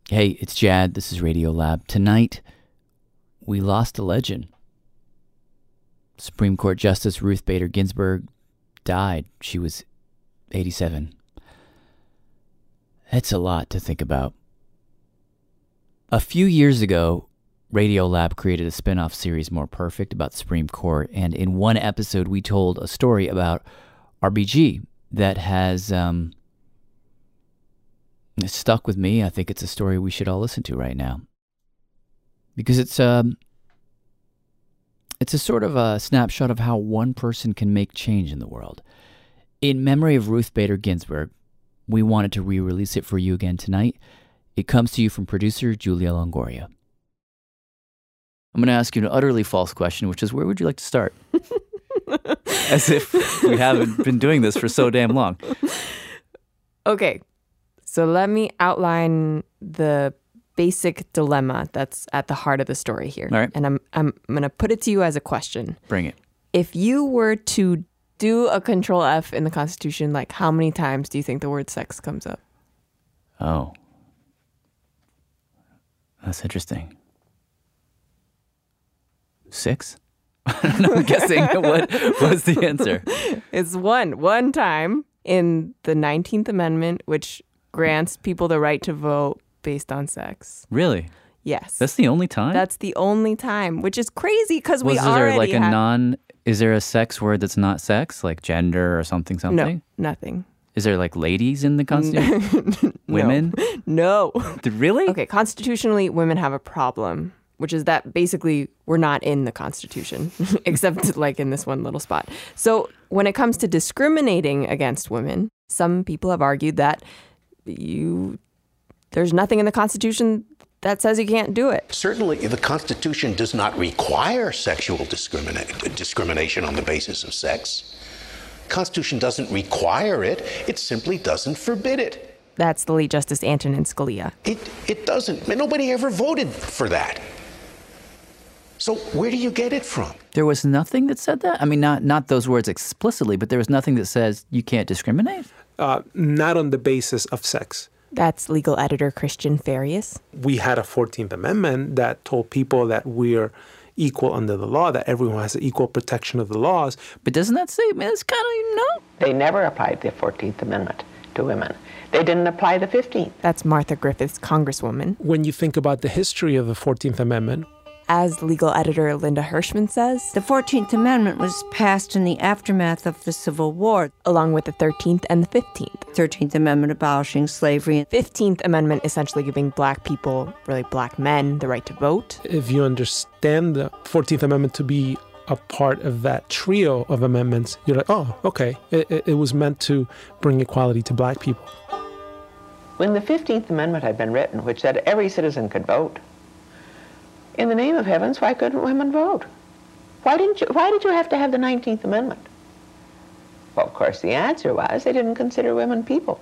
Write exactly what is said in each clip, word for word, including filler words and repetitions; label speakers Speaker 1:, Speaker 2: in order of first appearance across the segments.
Speaker 1: Hey, it's Jad. This is Radiolab. Tonight, we lost a legend. Supreme Court Justice Ruth Bader Ginsburg died. She was eighty-seven. That's a lot to think about. A few years ago, Radiolab created a spin-off series, More Perfect, about the Supreme Court, and in one episode, we told a story about R B G that has um, stuck with me. I think it's a story we should all listen to right now. Because it's um, it's a sort of a snapshot of how one person can make change in the world. In memory of Ruth Bader Ginsburg, we wanted to re-release it for you again tonight. It comes to you from producer Julia Longoria. I'm going to ask you an utterly false question, which is, where would you like to start? As if we haven't been doing this for so damn long.
Speaker 2: Okay, so let me outline the basic dilemma that's at the heart of the story here.
Speaker 1: All right.
Speaker 2: And I'm I'm, I'm going to put it to you as a question.
Speaker 1: Bring it.
Speaker 2: If you were to do a control F in the Constitution, like how many times do you think the word sex comes up?
Speaker 1: Oh. That's interesting. Six? I don't know. I'm guessing. What was the answer?
Speaker 2: It's one. One time in the nineteenth Amendment, which grants people the right to vote based on sex.
Speaker 1: Really?
Speaker 2: Yes.
Speaker 1: That's the only time?
Speaker 2: That's the only time, which is crazy because we
Speaker 1: Was
Speaker 2: already
Speaker 1: there like a
Speaker 2: have...
Speaker 1: non... Is there a sex word that's not sex? Like gender or something, something?
Speaker 2: No, nothing.
Speaker 1: Is there like ladies in the Constitution? Women?
Speaker 2: No.
Speaker 1: Really?
Speaker 2: Okay, constitutionally, women have a problem, which is that basically we're not in the Constitution, except like in this one little spot. So when it comes to discriminating against women, some people have argued that you there's nothing in the Constitution that says you can't do it.
Speaker 3: Certainly, the Constitution does not require sexual discrimina- discrimination on the basis of sex. The Constitution doesn't require it. It simply doesn't forbid it.
Speaker 2: That's the late Justice Antonin Scalia.
Speaker 3: It, it doesn't. Nobody ever voted for that. So where do you get it from?
Speaker 1: There was nothing that said that? I mean, not not those words explicitly, but there was nothing that says you can't discriminate?
Speaker 4: Uh, not on the basis of sex.
Speaker 2: That's legal editor Christian Farias.
Speaker 4: We had a fourteenth Amendment that told people that we're equal under the law, that everyone has equal protection of the laws.
Speaker 1: But doesn't that say, man, it's kind of, no.
Speaker 5: They never applied the fourteenth Amendment to women. They didn't apply the fifteenth.
Speaker 2: That's Martha Griffiths, Congresswoman.
Speaker 4: When you think about the history of the fourteenth Amendment,
Speaker 2: as legal editor Linda Hirschman says,
Speaker 6: the fourteenth Amendment was passed in the aftermath of the Civil War,
Speaker 2: along with the thirteenth and the fifteenth.
Speaker 6: thirteenth Amendment abolishing slavery.
Speaker 2: fifteenth Amendment essentially giving black people, really black men, the right to vote.
Speaker 4: If you understand the fourteenth Amendment to be a part of that trio of amendments, you're like, oh, okay, it, it, it was meant to bring equality to black people.
Speaker 5: When the fifteenth Amendment had been written, which said every citizen could vote, in the name of heavens, why couldn't women vote? Why didn't you, why did you have to have the nineteenth Amendment? Well, of course, the answer was they didn't consider women people.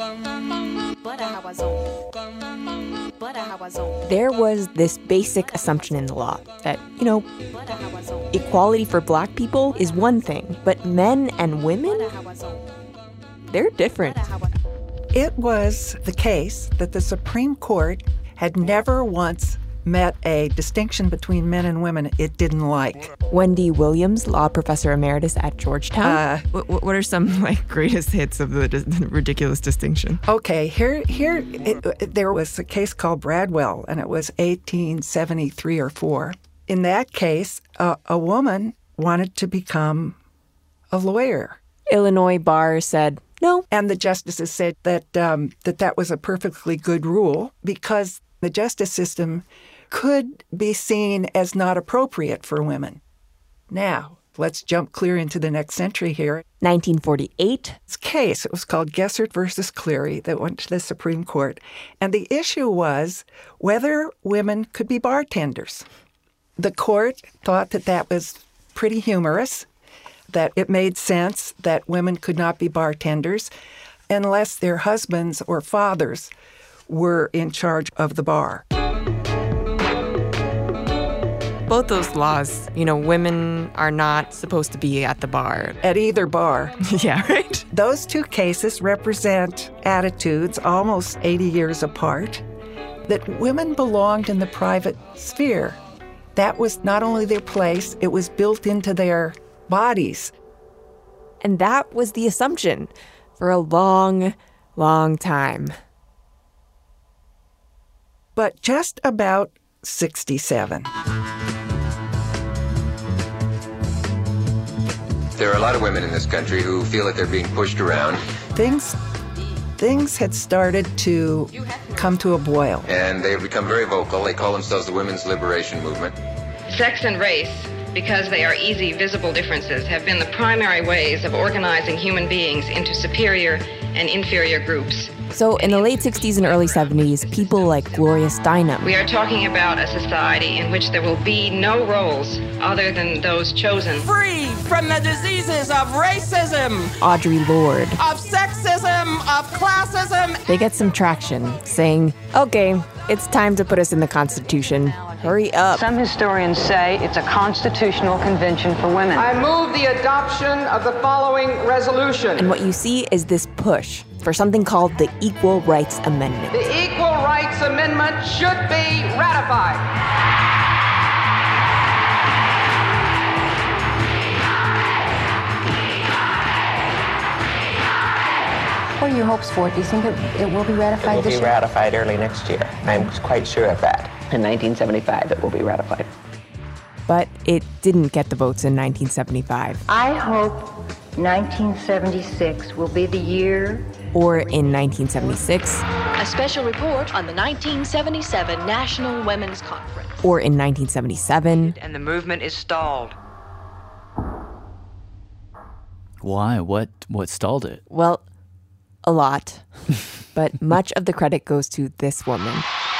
Speaker 2: There was this basic assumption in the law that, you know, equality for black people is one thing, but men and women, they're different.
Speaker 7: It was the case that the Supreme Court had never once met a distinction between men and women it didn't like.
Speaker 2: Wendy Williams, law professor emeritus at Georgetown.
Speaker 7: Uh,
Speaker 2: what, what are some like greatest hits of the, the ridiculous distinction?
Speaker 7: Okay, here, here, it, it, there was a case called Bradwell, and it was eighteen seventy-three or four. In that case, uh, a woman wanted to become a lawyer.
Speaker 2: Illinois bar said no,
Speaker 7: and the justices said that um, that that was a perfectly good rule because the justice system could be seen as not appropriate for women. Now, let's jump clear into the next century here.
Speaker 2: nineteen forty-eight.
Speaker 7: This case, it was called Gessert versus Cleary, that went to the Supreme Court. And the issue was whether women could be bartenders. The court thought that that was pretty humorous, that it made sense that women could not be bartenders unless their husbands or fathers were in charge of the bar.
Speaker 2: Both those laws, you know, women are not supposed to be at the bar.
Speaker 7: At either bar.
Speaker 2: Yeah, right?
Speaker 7: Those two cases represent attitudes almost eighty years apart. that women belonged in the private sphere. That was not only their place, it was built into their bodies.
Speaker 2: And that was the assumption for a long, long time.
Speaker 7: But just about sixty-seven.
Speaker 8: There are a lot of women in this country who feel that they're being pushed around.
Speaker 7: Things, things had started to come to a boil.
Speaker 8: And they have become very vocal. They call themselves the Women's Liberation Movement.
Speaker 9: Sex and race, because they are easy, visible differences, have been the primary ways of organizing human beings into superior and inferior groups.
Speaker 2: So in the late sixties and early seventies, people like Gloria Steinem.
Speaker 9: We are talking about a society in which there will be no roles other than those chosen.
Speaker 10: Free from the diseases of racism,
Speaker 2: Audre Lorde,
Speaker 10: of sexism, of classism.
Speaker 2: They get some traction, saying, okay, it's time to put us in the Constitution. Hurry up.
Speaker 11: Some historians say it's a constitutional convention for women.
Speaker 10: I move the adoption of the following resolution.
Speaker 2: And what you see is this push for something called the Equal Rights Amendment.
Speaker 10: The Equal Rights Amendment should be ratified.
Speaker 12: What are your hopes for it? Do you think it, it will be ratified
Speaker 5: this year? It will be ratified early next year. I'm quite sure of that. In nineteen seventy-five, it will be ratified.
Speaker 2: But it didn't get the votes in nineteen seventy-five.
Speaker 12: I hope nineteen seventy-six will be the year.
Speaker 2: Or in nineteen seventy-six.
Speaker 13: A special report on the nineteen seventy-seven National Women's Conference.
Speaker 2: Or in nineteen seventy-seven.
Speaker 14: And the movement is stalled.
Speaker 1: Why? What, what stalled it?
Speaker 2: Well, a lot. But much of the credit goes to this woman.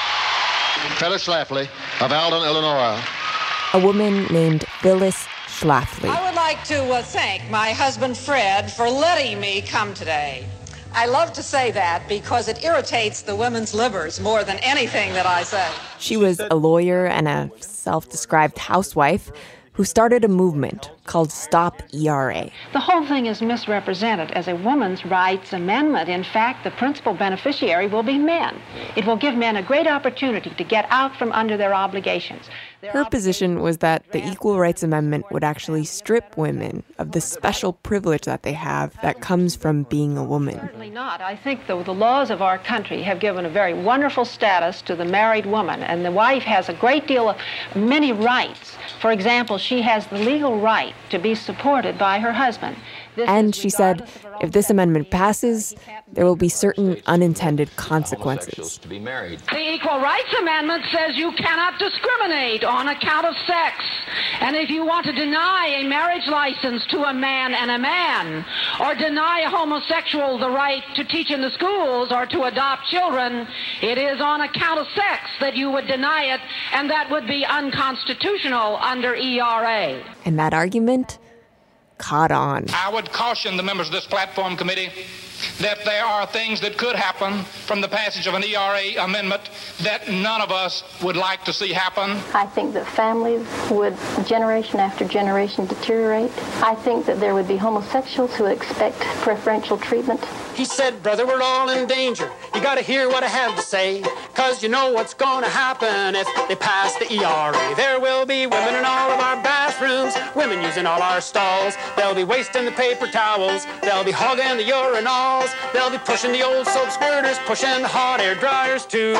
Speaker 15: Phyllis Schlafly of Alden, Illinois.
Speaker 2: A woman named Phyllis Schlafly.
Speaker 16: I would like to uh, thank my husband Fred for letting me come today. I love to say that because it irritates the women's livers more than anything that I say.
Speaker 2: She was a lawyer and a self-described housewife who started a movement called Stop E R A.
Speaker 17: The whole thing is misrepresented as a women's rights amendment. In fact, the principal beneficiary will be men. It will give men a great opportunity to get out from under their obligations.
Speaker 2: Her position was that the Equal Rights Amendment would actually strip women of the special privilege that they have that comes from being a woman.
Speaker 17: Certainly not. I think the, the laws of our country have given a very wonderful status to the married woman, and the wife has a great deal of many rights. For example, she has the legal right to be supported by her husband. This
Speaker 2: and she said, if this amendment passes, there will be certain unintended consequences.
Speaker 16: The Equal Rights Amendment says you cannot discriminate on account of sex. And if you want to deny a marriage license to a man and a man, or deny a homosexual the right to teach in the schools or to adopt children, it is on account of sex that you would deny it, and that would be unconstitutional under E R A.
Speaker 2: And that argument caught on.
Speaker 18: I would caution the members of this platform committee that there are things that could happen from the passage of an E R A amendment that none of us would like to see happen.
Speaker 12: I think that families would, generation after generation, deteriorate. I think that there would be homosexuals who expect preferential treatment.
Speaker 19: He said, brother, we're all in danger. You got to hear what I have to say, because you know what's going to happen if they pass the E R A. There will be women in all of our bathrooms, women using all our stalls. They'll be wasting the paper towels. They'll be hogging the urinals. They'll be pushing the old soap squirters, pushing the hot air dryers too.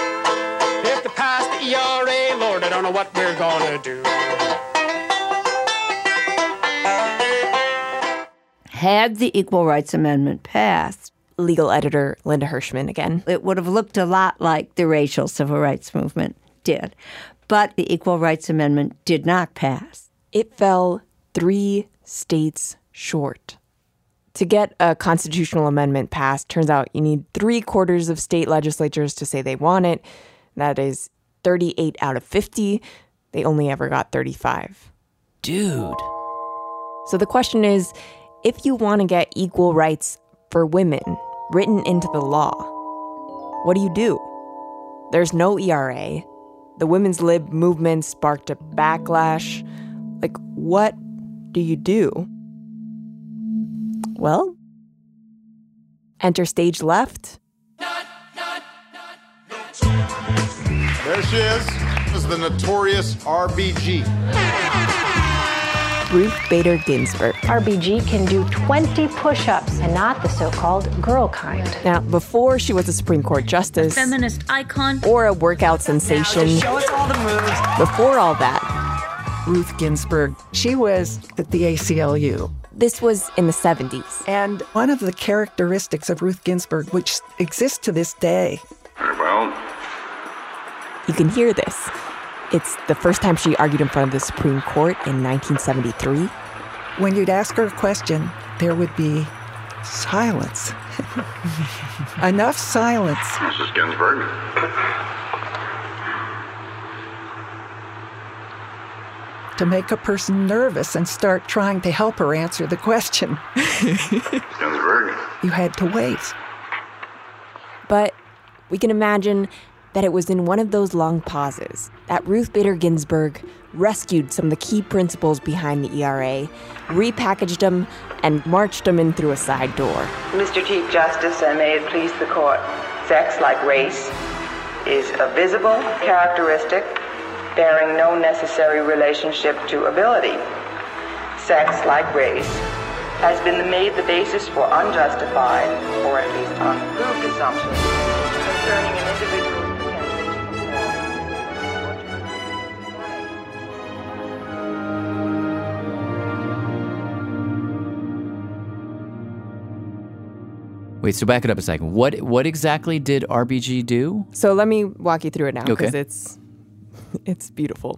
Speaker 19: If they pass the E R A, Lord, I don't know what we're going to do.
Speaker 6: Had the Equal Rights Amendment passed,
Speaker 2: legal editor Linda Hirschman again,
Speaker 6: it would have looked a lot like the racial civil rights movement did. But the Equal Rights Amendment did not pass.
Speaker 2: It fell three states short. To get a constitutional amendment passed, turns out you need three quarters of state legislatures to say they want it. That is thirty-eight out of fifty. They only ever got thirty-five.
Speaker 1: Dude.
Speaker 2: So the question is, if you want to get equal rights for women written into the law, what do you do? There's no E R A. The women's lib movement sparked a backlash. Like, what do you do? Well, enter stage left. Not, not, not, no.
Speaker 14: There she is. This is the notorious R B G.
Speaker 2: Ruth Bader Ginsburg.
Speaker 20: R B G can do twenty push-ups and not the so-called girl kind.
Speaker 2: Now, before she was a Supreme Court justice,
Speaker 21: feminist icon,
Speaker 2: or a workout sensation,
Speaker 7: Show us all the moves.
Speaker 2: Before all that,
Speaker 7: Ruth Ginsburg, she was at the A C L U.
Speaker 2: This was in the seventies.
Speaker 7: And one of the characteristics of Ruth Ginsburg, which exists to this day.
Speaker 22: Very well.
Speaker 2: You can hear this. It's the first time she argued in front of the Supreme Court in nineteen seventy-three.
Speaker 7: When you'd ask her a question, there would be silence. Enough silence.
Speaker 22: Missus Ginsburg.
Speaker 7: To make a person nervous and start trying to help her answer the question.
Speaker 22: Ginsburg.
Speaker 7: You had to wait.
Speaker 2: But we can imagine that it was in one of those long pauses that Ruth Bader Ginsburg rescued some of the key principles behind the E R A, repackaged them, and marched them in through a side door.
Speaker 23: Mister Chief Justice, and may it please the court, sex, like race, is a visible characteristic bearing no necessary relationship to ability. Sex, like race, has been made the basis for unjustified, or at least unproved assumptions concerning an individual's
Speaker 1: Wait, so back it up a second. What what exactly did R B G do?
Speaker 2: So let me walk you through it now, because
Speaker 1: Okay.
Speaker 2: it's it's beautiful.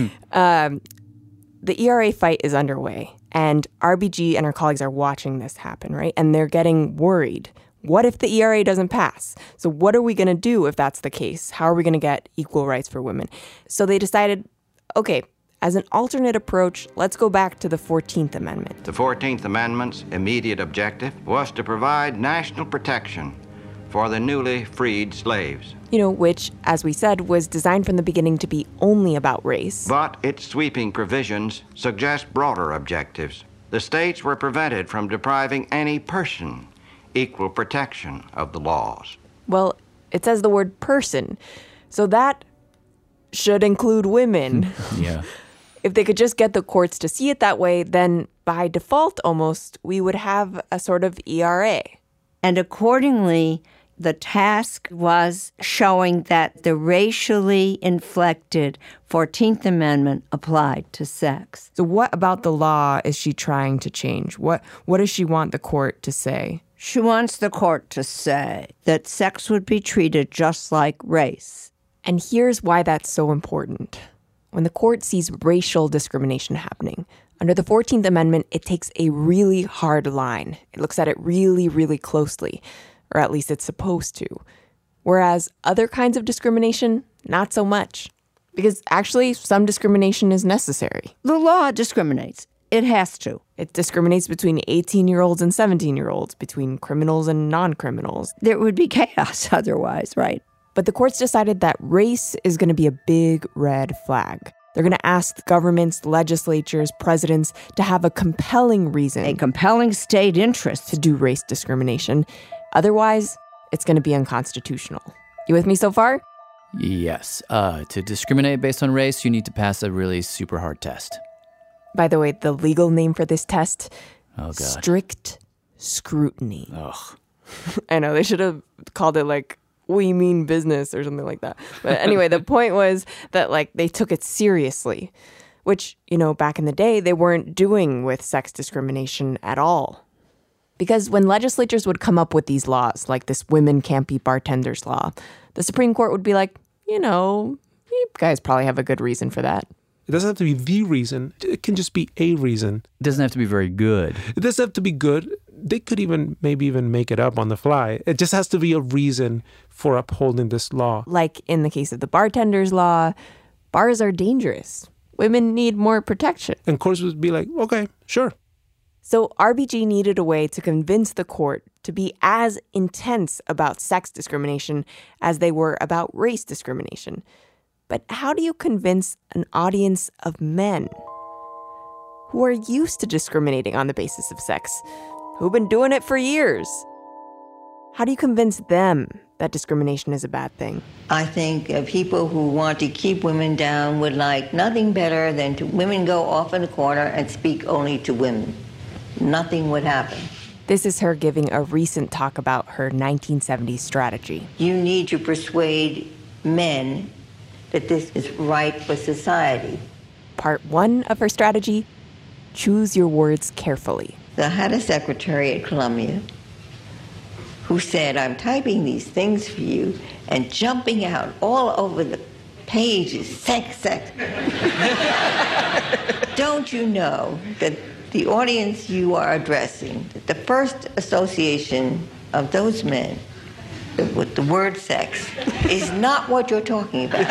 Speaker 2: um, the E R A fight is underway, and R B G and her colleagues are watching this happen, right? And they're getting worried. What if the E R A doesn't pass? So what are we going to do if that's the case? How are we going to get equal rights for women? So they decided, okay, as an alternate approach, let's go back to the fourteenth Amendment.
Speaker 24: The fourteenth Amendment's immediate objective was to provide national protection for the newly freed slaves.
Speaker 2: You know, which, as we said, was designed from the beginning to be only about race.
Speaker 24: But its sweeping provisions suggest broader objectives. The states were prevented from depriving any person equal protection of the laws.
Speaker 2: Well, it says the word person, so that should include women.
Speaker 1: Yeah.
Speaker 2: If they could just get the courts to see it that way, then by default almost, we would have a sort of E R A.
Speaker 6: And accordingly, the task was showing that the racially inflected fourteenth Amendment applied to sex.
Speaker 2: So what about the law is she trying to change? What what does she want the court to say?
Speaker 6: She wants the court to say that sex would be treated just like race.
Speaker 2: And here's why that's so important. When the court sees racial discrimination happening, under the fourteenth Amendment, it takes a really hard line. It looks at it really, really closely, or at least it's supposed to. Whereas other kinds of discrimination, not so much. Because actually, some discrimination is necessary.
Speaker 6: The law discriminates. It has to.
Speaker 2: It discriminates between eighteen-year-olds and seventeen-year-olds, between criminals and non-criminals.
Speaker 6: There would be chaos otherwise, right?
Speaker 2: But the courts decided that race is going to be a big red flag. They're going to ask governments, legislatures, presidents to have a compelling reason.
Speaker 6: A compelling state interest.
Speaker 2: To do race discrimination. Otherwise, it's going to be unconstitutional. You with me so far?
Speaker 1: Yes. Uh, to discriminate based on race, you need to pass a really super hard test.
Speaker 2: By the way, the legal name for this test,
Speaker 1: oh, God.
Speaker 2: strict scrutiny.
Speaker 1: Ugh.
Speaker 2: I know, they should have called it like, we mean business or something like that. But anyway, the point was that like they took it seriously, which, you know, back in the day, they weren't doing with sex discrimination at all. Because when legislatures would come up with these laws, like this women can't be bartenders law, the Supreme Court would be like, you know, you guys probably have a good reason for that.
Speaker 4: It doesn't have to be the reason. It can just be a reason.
Speaker 1: It doesn't have to be very good.
Speaker 4: It doesn't have to be good. They could even maybe even make it up on the fly. It just has to be a reason for upholding this law.
Speaker 2: Like in the case of the bartenders law, bars are dangerous. Women need more protection.
Speaker 4: And courts would be like, okay, sure.
Speaker 2: So R B G needed a way to convince the court to be as intense about sex discrimination as they were about race discrimination. But how do you convince an audience of men who are used to discriminating on the basis of sex, who've been doing it for years? How do you convince them that discrimination is a bad thing.
Speaker 6: I think uh, people who want to keep women down would like nothing better than to women go off in a corner and speak only to women. Nothing would happen.
Speaker 2: This is her giving a recent talk about her nineteen seventies strategy.
Speaker 6: You need to persuade men that this is right for society.
Speaker 2: Part one of her strategy, choose your words carefully.
Speaker 6: I had a secretary at Columbia who said, I'm typing these things for you, and jumping out all over the pages, sex, sex. Don't you know that the audience you are addressing, that the first association of those men with the word sex is not what you're talking about?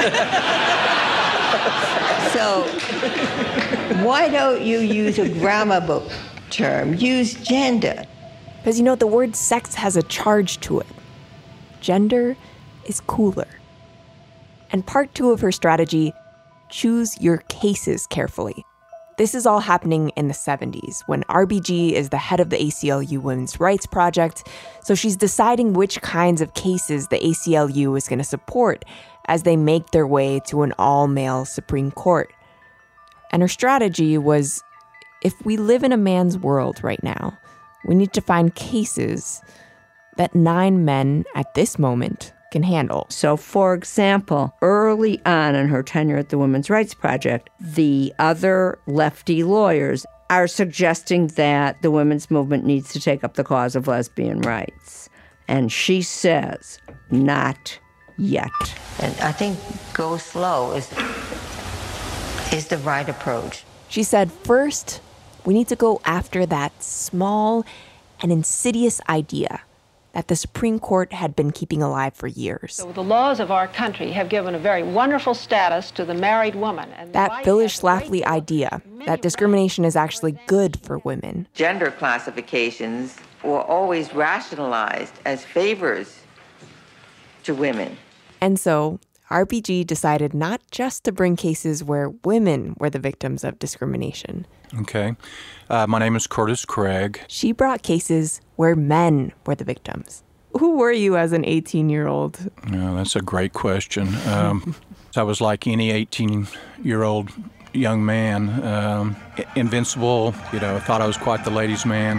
Speaker 6: So why don't you use a grammar book term? Use gender.
Speaker 2: Because, you know, the word sex has a charge to it. Gender is cooler. And part two of her strategy, choose your cases carefully. This is all happening in the seventies, when R B G is the head of the A C L U Women's Rights Project, so she's deciding which kinds of cases the A C L U is going to support as they make their way to an all-male Supreme Court. And her strategy was, if we live in a man's world right now, we need to find cases that nine men at this moment can handle.
Speaker 6: So, for example, early on in her tenure at the Women's Rights Project, the other lefty lawyers are suggesting that the women's movement needs to take up the cause of lesbian rights. And she says, not yet. And I think go slow is, is the right approach.
Speaker 2: She said, first, we need to go after that small and insidious idea that the Supreme Court had been keeping alive for years.
Speaker 17: So the laws of our country have given a very wonderful status to the married woman. And
Speaker 2: that Phyllis Schlafly idea that discrimination is actually good for women.
Speaker 23: Gender classifications were always rationalized as favors to women.
Speaker 2: And so R B G decided not just to bring cases where women were the victims of discrimination.
Speaker 3: Okay. Uh, my name is Curtis Craig.
Speaker 2: She brought cases where men were the victims. Who were you as an eighteen-year-old?
Speaker 3: Oh, that's a great question. Um, I was like any eighteen-year-old young man, um, invincible, you know, thought I was quite the ladies' man.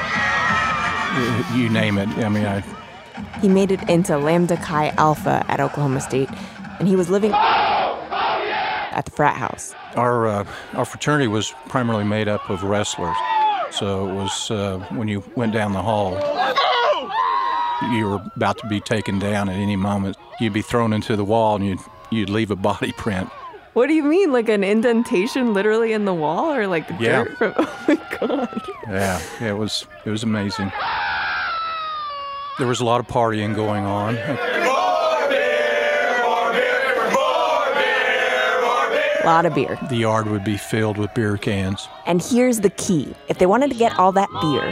Speaker 3: You name it. I mean, I...
Speaker 2: He made it into Lambda Chi Alpha at Oklahoma State, and he was living at the frat house.
Speaker 3: Our uh, our fraternity was primarily made up of wrestlers, so it was uh, when you went down the hall, you were about to be taken down at any moment. You'd be thrown into the wall, and you'd you'd leave a body print.
Speaker 2: What do you mean, like an indentation literally in the wall, or like
Speaker 3: yeah.
Speaker 2: dirt from? Oh my god!
Speaker 3: Yeah, yeah, it was it was amazing. There was a lot of partying going on.
Speaker 2: A lot of beer.
Speaker 3: The yard would be filled with beer cans.
Speaker 2: And here's the key. If they wanted to get all that beer,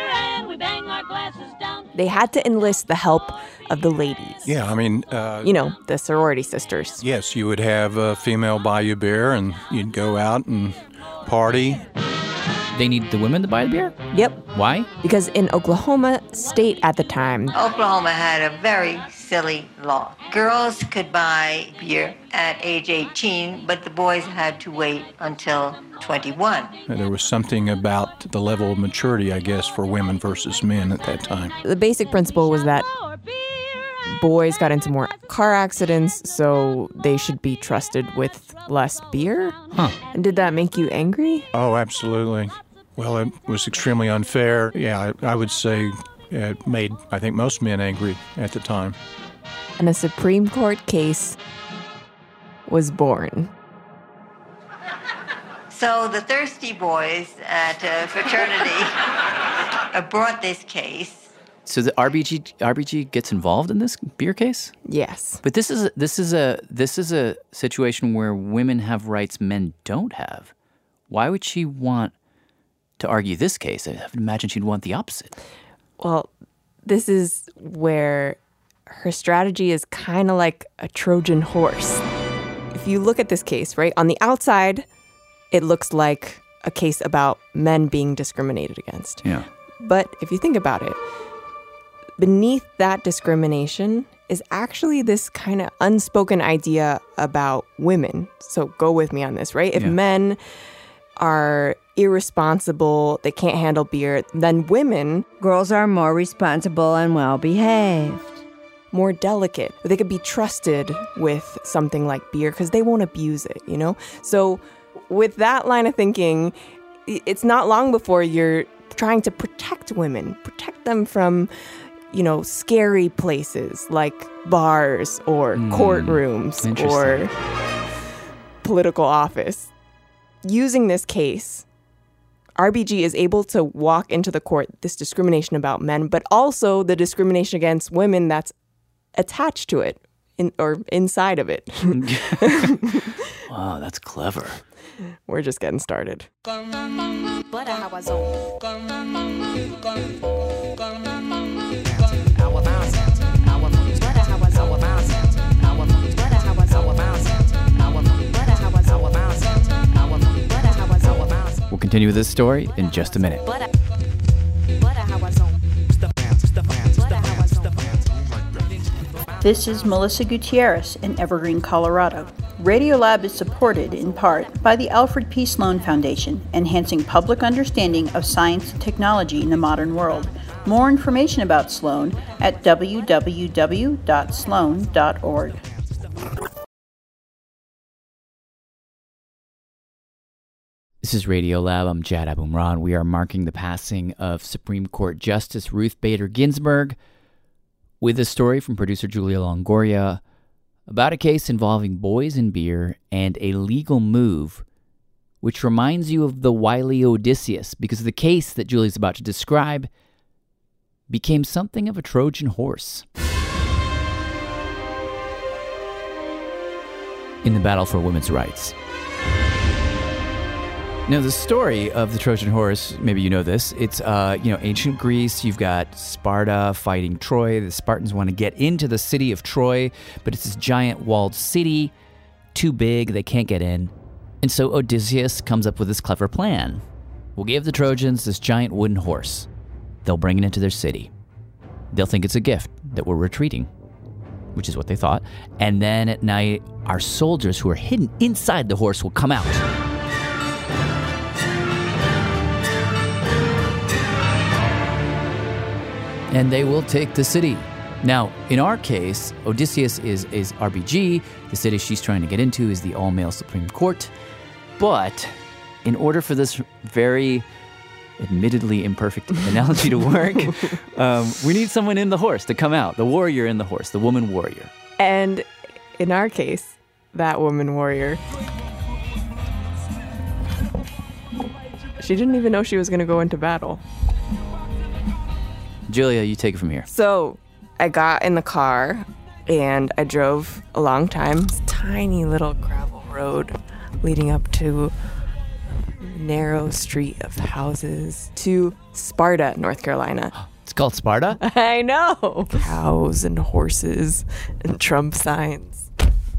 Speaker 2: they had to enlist the help of the ladies.
Speaker 3: Yeah, I mean... Uh,
Speaker 2: you know, the sorority sisters.
Speaker 3: Yes, you would have a female buy you beer, and you'd go out and party.
Speaker 1: They need the women to buy the beer?
Speaker 2: Yep.
Speaker 1: Why?
Speaker 2: Because in Oklahoma State at the time...
Speaker 6: Oklahoma had a very silly law. Girls could buy beer at age eighteen, but the boys had to wait until twenty-one.
Speaker 3: There was something about the level of maturity, I guess, for women versus men at that time.
Speaker 2: The basic principle was that boys got into more car accidents, so they should be trusted with less beer?
Speaker 1: Huh.
Speaker 2: And did that make you angry?
Speaker 3: Oh, absolutely. Well, it was extremely unfair. Yeah, I, I would say it made, I think, most men angry at the time.
Speaker 2: And a Supreme Court case was born.
Speaker 6: So the thirsty boys at uh, fraternity uh, brought this case.
Speaker 1: So the R B G R B G gets involved in this beer case?
Speaker 2: Yes.
Speaker 1: But this is this is a this is a situation where women have rights men don't have. Why would she want to argue this case? I imagine she'd want the opposite.
Speaker 2: Well, this is where her strategy is kind of like a Trojan horse. If you look at this case, right, on the outside, it looks like a case about men being discriminated against.
Speaker 1: Yeah.
Speaker 2: But if you think about it, beneath that discrimination is actually this kind of unspoken idea about women. So go with me on this, right? If
Speaker 1: Yeah.
Speaker 2: men are irresponsible, they can't handle beer, then women...
Speaker 6: Girls are more responsible and well-behaved.
Speaker 2: More delicate. They could be trusted with something like beer because they won't abuse it, you know? So with that line of thinking, it's not long before you're trying to protect women, protect them from, you know, scary places like bars or
Speaker 1: Mm,
Speaker 2: courtrooms or political office. Using this case, R B G is able to walk into the court this discrimination about men, but also the discrimination against women that's attached to it in, or inside of it.
Speaker 1: Wow, that's clever.
Speaker 2: We're just getting started.
Speaker 1: We'll continue with this story in just a minute.
Speaker 8: This is Melissa Gutierrez in Evergreen, Colorado. Radiolab is supported in part by the Alfred P. Sloan Foundation, enhancing public understanding of science and technology in the modern world. More information about Sloan at w w w dot sloan dot org.
Speaker 1: This is Radiolab. I'm Jad Abumrad. We are marking the passing of Supreme Court Justice Ruth Bader Ginsburg with a story from producer Julia Longoria about a case involving boys and beer and a legal move which reminds you of the wily Odysseus, because the case that Julia's about to describe became something of a Trojan horse in the battle for women's rights. Now, the story of the Trojan horse, maybe you know this, it's, uh, you know, ancient Greece. You've got Sparta fighting Troy. The Spartans want to get into the city of Troy, but it's this giant walled city, too big, they can't get in. And so Odysseus comes up with this clever plan. We'll give the Trojans this giant wooden horse. They'll bring it into their city. They'll think it's a gift that we're retreating, which is what they thought. And then at night, our soldiers who are hidden inside the horse will come out. And they will take the city. Now, in our case, Odysseus is, is R B G. The city she's trying to get into is the all-male Supreme Court. But in order for this very admittedly imperfect analogy to work, um, we need someone in the horse to come out, the warrior in the horse, the woman warrior.
Speaker 2: And in our case, that woman warrior, she didn't even know she was going to go into battle.
Speaker 1: Julia, you take it from here.
Speaker 2: So I got in the car and I drove a long time. This tiny little gravel road leading up to a narrow street of houses to Sparta, North Carolina.
Speaker 1: It's called Sparta?
Speaker 2: I know. Cows and horses and Trump signs.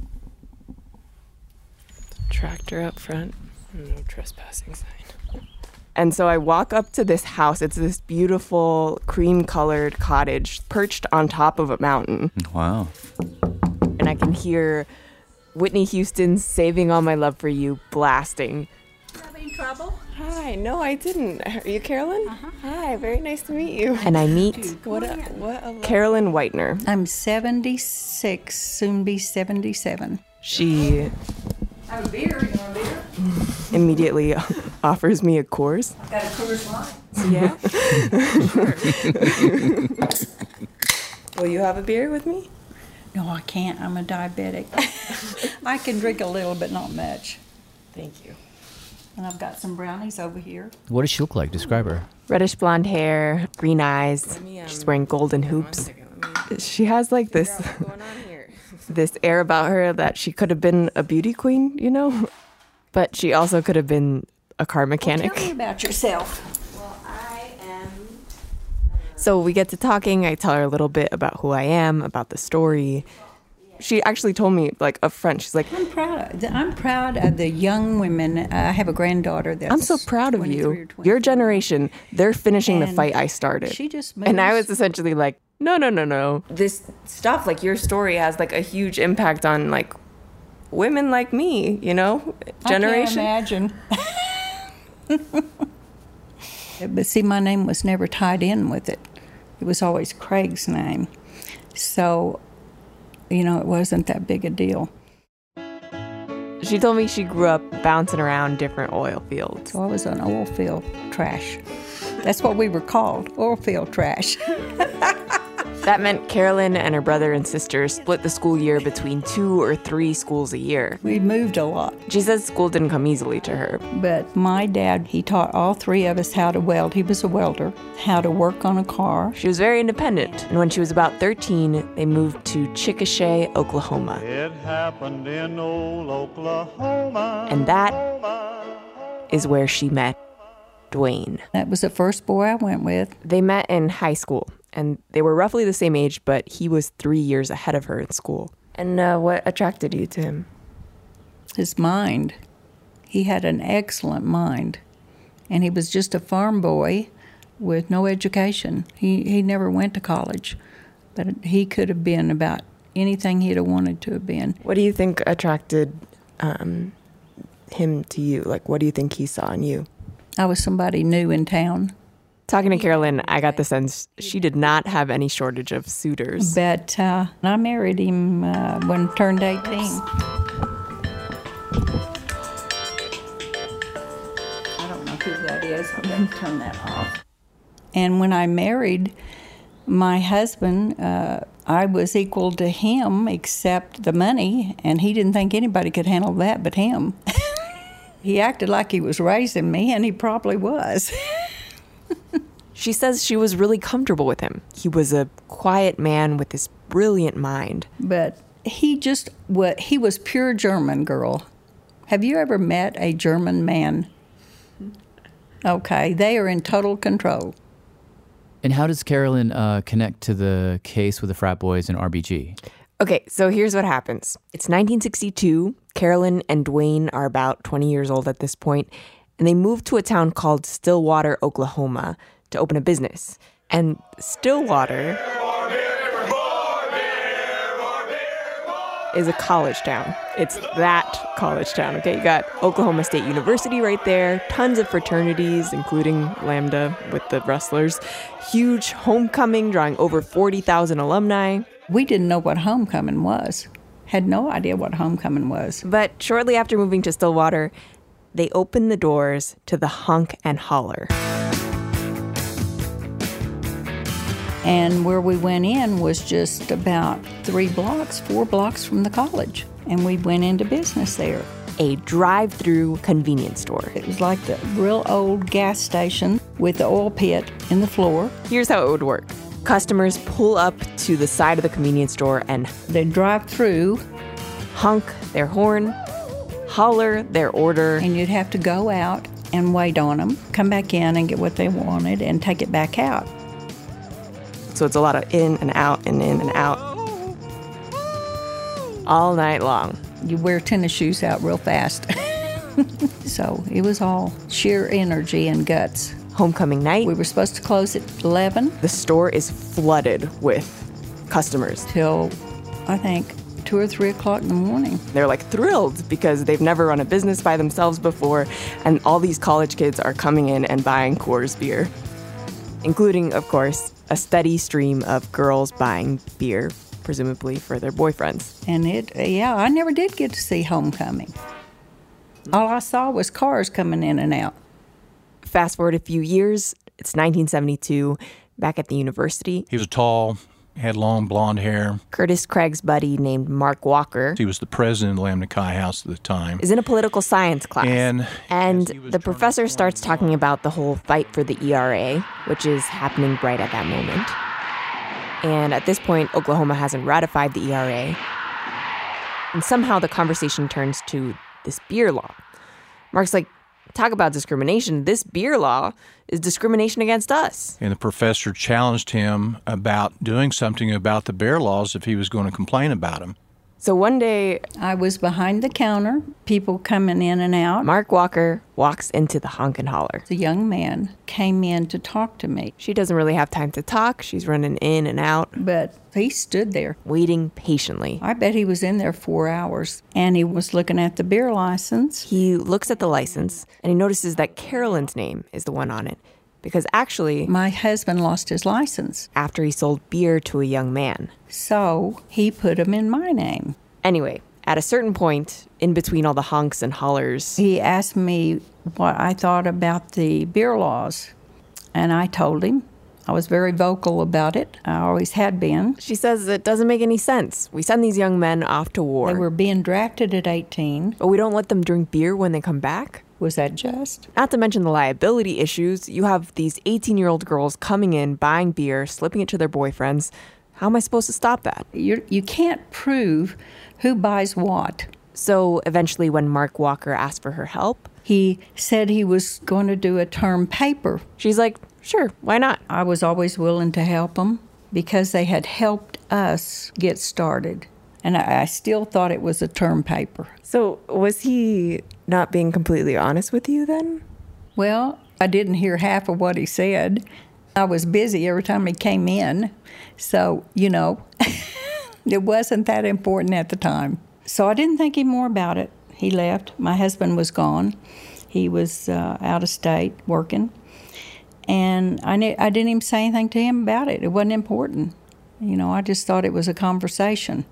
Speaker 2: Tractor up front. No trespassing sign. And so I walk up to this house. It's this beautiful cream-colored cottage perched on top of a mountain.
Speaker 1: Wow.
Speaker 2: And I can hear Whitney Houston's Saving All My Love for You blasting.
Speaker 8: Having trouble?
Speaker 2: Hi, no, I didn't. Are you Carolyn? Uh-huh. Hi, very nice to meet you. And I meet
Speaker 8: What a, what a
Speaker 2: Carolyn Whitener.
Speaker 8: I'm seventy-six, soon be seventy-seven.
Speaker 2: She
Speaker 8: Have a beer. You want a beer?
Speaker 2: immediately offers me a Coors.
Speaker 8: Got a Coors Light.
Speaker 2: Yeah. Will you have a beer with me?
Speaker 8: No, I can't. I'm a diabetic. I can drink a little, but not much.
Speaker 2: Thank you.
Speaker 8: And I've got some brownies over here.
Speaker 1: What does she look like? Describe her.
Speaker 2: Reddish blonde hair, green eyes. She's wearing golden hoops. She has like this this air about her that she could have been a beauty queen, you know? But she also could have been a car mechanic.
Speaker 8: Well, tell me about yourself.
Speaker 2: Well, I am... So we get to talking. I tell her a little bit about who I am, about the story. She actually told me, like, up front, she's like...
Speaker 8: I'm proud. Of, I'm proud of the young women. Uh, I have a granddaughter that's
Speaker 2: I'm so proud of you. Your generation, they're finishing
Speaker 8: And
Speaker 2: the fight I started.
Speaker 8: she just
Speaker 2: And I
Speaker 8: moves-
Speaker 2: was essentially like, No, no, no, no. This stuff, like your story, has like a huge impact on like women like me, you know, generation.
Speaker 8: I can't imagine. But see, my name was never tied in with it. It was always Craig's name. So, you know, it wasn't that big a deal.
Speaker 2: She told me she grew up bouncing around different oil fields.
Speaker 8: So I was an oil field trash. That's what we were called, oil field trash.
Speaker 2: That meant Carolyn and her brother and sister split the school year between two or three schools a year.
Speaker 8: We moved a lot.
Speaker 2: She says school didn't come easily to her.
Speaker 8: But my dad, he taught all three of us how to weld. He was a welder. How to work on a car.
Speaker 2: She was very independent. And when she was about thirteen, they moved to Chickasha, Oklahoma.
Speaker 9: It happened in old Oklahoma.
Speaker 2: And that is where she met Dwayne.
Speaker 8: That was the first boy I went with.
Speaker 2: They met in high school. And they were roughly the same age, but he was three years ahead of her in school. And uh, what attracted you to him?
Speaker 8: His mind. He had an excellent mind. And he was just a farm boy with no education. He, he never went to college. But he could have been about anything he'd have wanted to have been.
Speaker 2: What do you think attracted um, him to you? Like, what do you think he saw in you?
Speaker 8: I was somebody new in town.
Speaker 2: Talking to Carolyn, I got the sense she did not have any shortage of suitors.
Speaker 8: But uh, I married him uh, when he turned eighteen. I don't know who that is. I'm going to turn that off. And when I married my husband, uh, I was equal to him except the money, and he didn't think anybody could handle that but him. He acted like he was raising me, and he probably was.
Speaker 2: She says she was really comfortable with him. He was a quiet man with this brilliant mind.
Speaker 8: But he just, what he was pure German, girl. Have you ever met a German man? Okay, they are in total control.
Speaker 1: And how does Carolyn uh, connect to the case with the frat boys and R B G?
Speaker 2: Okay, so here's what happens. It's nineteen sixty-two. Carolyn and Dwayne are about twenty years old at this point, and they moved to a town called Stillwater, Oklahoma, to open a business. And Stillwater is a college town. It's that college town, okay? You got Oklahoma State University right there, tons of fraternities, including Lambda with the wrestlers, huge homecoming drawing over forty thousand alumni.
Speaker 8: We didn't know what homecoming was. Had no idea what homecoming was.
Speaker 2: But shortly after moving to Stillwater, they opened the doors to the Hunk and Holler.
Speaker 8: And where we went in was just about three blocks, four blocks from the college. And we went into business there.
Speaker 2: A drive-through convenience store.
Speaker 8: It was like the real old gas station with the oil pit in the floor.
Speaker 2: Here's how it would work. Customers pull up to the side of the convenience store and
Speaker 8: they drive through,
Speaker 2: honk their horn, holler their order.
Speaker 8: And you'd have to go out and wait on them, come back in and get what they wanted and take it back out.
Speaker 2: So it's a lot of in and out and in and out all night long.
Speaker 8: You wear tennis shoes out real fast. So it was all sheer energy and guts.
Speaker 2: Homecoming night.
Speaker 8: We were supposed to close at eleven.
Speaker 2: The store is flooded with customers.
Speaker 8: Till, I think, two or three o'clock in the morning.
Speaker 2: They're like thrilled because they've never run a business by themselves before, and all these college kids are coming in and buying Coors beer. Including, of course, a steady stream of girls buying beer, presumably for their boyfriends.
Speaker 8: And it, yeah, I never did get to see homecoming. All I saw was cars coming in and out.
Speaker 2: Fast forward a few years, it's nineteen seventy-two, back at the university.
Speaker 3: He was tall, had long blonde hair.
Speaker 2: Curtis Craig's buddy named Mark Walker.
Speaker 3: He was the president of Lambda Chi House at the time.
Speaker 2: Is in a political science class.
Speaker 3: And,
Speaker 2: and the professor starts talking about the whole fight for the E R A, which is happening right at that moment. And at this point, Oklahoma hasn't ratified the E R A. And somehow the conversation turns to this beer law. Mark's like, talk about discrimination. This beer law is discrimination against us.
Speaker 3: And the professor challenged him about doing something about the beer laws if he was going to complain about them.
Speaker 2: So one day,
Speaker 8: I was behind the counter, people coming in and out.
Speaker 2: Mark Walker walks into the honk and holler.
Speaker 8: The young man came in to talk to me.
Speaker 2: She doesn't really have time to talk. She's running in and out.
Speaker 8: But he stood there.
Speaker 2: Waiting patiently.
Speaker 8: I bet he was in there four hours. And he was looking at the beer license.
Speaker 2: He looks at the license, and he notices that Carolyn's name is the one on it. Because actually,
Speaker 8: my husband lost his license
Speaker 2: after he sold beer to a young man.
Speaker 8: So he put him in my name.
Speaker 2: Anyway, at a certain point, in between all the honks and hollers,
Speaker 8: he asked me what I thought about the beer laws. And I told him. I was very vocal about it. I always had been.
Speaker 2: She says it doesn't make any sense. We send these young men off to war.
Speaker 8: They were being drafted at eighteen.
Speaker 2: But we don't let them drink beer when they come back?
Speaker 8: Was that just?
Speaker 2: Not to mention the liability issues. You have these eighteen-year-old girls coming in, buying beer, slipping it to their boyfriends. How am I supposed to stop that?
Speaker 8: You're, you can't prove who buys what.
Speaker 2: So eventually when Mark Walker asked for her help,
Speaker 8: he said he was going to do a term paper.
Speaker 2: She's like, sure, why not?
Speaker 8: I was always willing to help them because they had helped us get started. And I, I still thought it was a term paper.
Speaker 2: So was he not being completely honest with you then?
Speaker 8: Well, I didn't hear half of what he said. I was busy every time he came in. So, you know, it wasn't that important at the time. So I didn't think any more about it. He left. My husband was gone. He was uh, out of state working. And I, ne- I didn't even say anything to him about it. It wasn't important. You know, I just thought it was a conversation.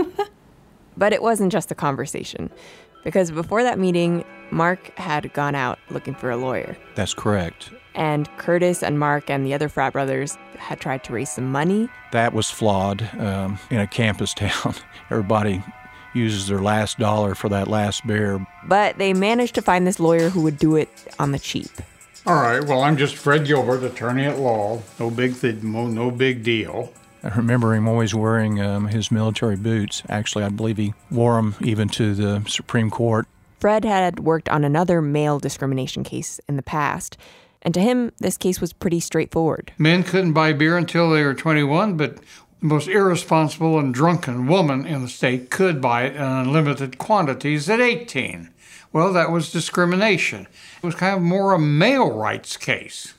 Speaker 2: But it wasn't just a conversation. Because before that meeting, Mark had gone out looking for a lawyer.
Speaker 3: That's correct.
Speaker 2: And Curtis and Mark and the other frat brothers had tried to raise some money.
Speaker 3: That was flawed. Um, in a campus town, everybody uses their last dollar for that last beer.
Speaker 2: But they managed to find this lawyer who would do it on the cheap.
Speaker 5: All right, well, I'm just Fred Gilbert, attorney at law. No big th- no big deal.
Speaker 3: I remember him always wearing um, his military boots. Actually, I believe he wore them even to the Supreme Court.
Speaker 2: Fred had worked on another male discrimination case in the past, and to him, this case was pretty straightforward.
Speaker 5: Men couldn't buy beer until they were twenty-one, but the most irresponsible and drunken woman in the state could buy it in unlimited quantities at eighteen. Well, that was discrimination. It was kind of more a male rights case.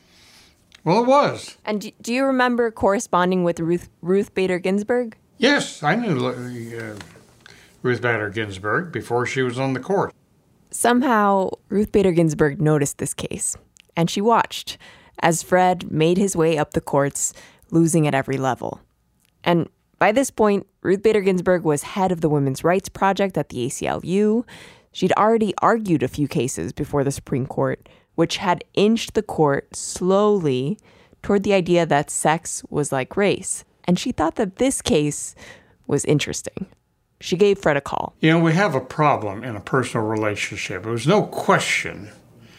Speaker 5: Well, it was.
Speaker 2: And do you remember corresponding with Ruth Ruth Bader Ginsburg?
Speaker 5: Yes, I knew uh, Ruth Bader Ginsburg before she was on the court.
Speaker 2: Somehow, Ruth Bader Ginsburg noticed this case, and she watched as Fred made his way up the courts, losing at every level. And by this point, Ruth Bader Ginsburg was head of the Women's Rights Project at the A C L U. She'd already argued a few cases before the Supreme Court, which had inched the court slowly toward the idea that sex was like race. And she thought that this case was interesting. She gave Fred a call.
Speaker 5: You know, we have a problem in a personal relationship. There was no question.